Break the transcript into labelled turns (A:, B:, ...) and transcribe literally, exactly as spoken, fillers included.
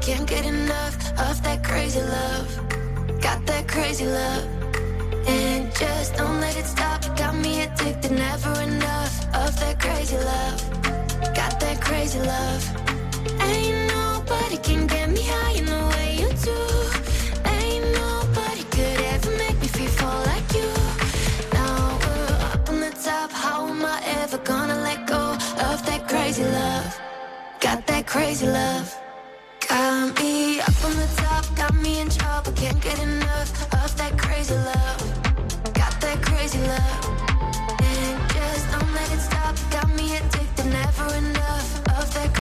A: can't get enough of that crazy love. Got that crazy love. And just don't let it stop. Got me addicted, never enough of that crazy love. Got that crazy love. Ain't nobody can get me high in the way you do. Ain't nobody could ever make me feel full like you. Now we're up on the top. How am I ever gonna let go of that crazy love? Got that crazy love. Got me up on the top, got me in trouble. Can't get enough of that crazy love. Got that crazy love. And just don't let it stop. Got me addicted, never enough of that